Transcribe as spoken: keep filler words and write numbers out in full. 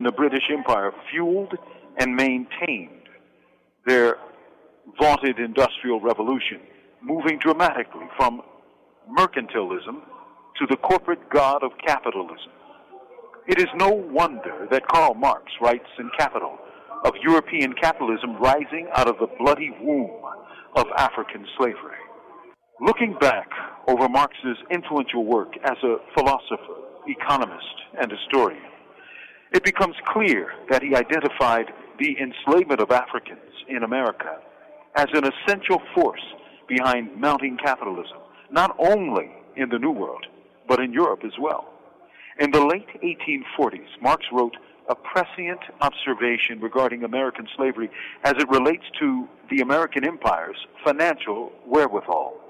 the British Empire fueled and maintained their vaunted industrial revolution, moving dramatically from mercantilism to the corporate god of capitalism. It is no wonder that Karl Marx writes in Capital of European capitalism rising out of the bloody womb of African slavery. Looking back over Marx's influential work as a philosopher, economist, and historian, it becomes clear that he identified the enslavement of Africans in America as an essential force behind mounting capitalism, not only in the New World, but in Europe as well. In the late eighteen forties, Marx wrote a prescient observation regarding American slavery as it relates to the American empire's financial wherewithal.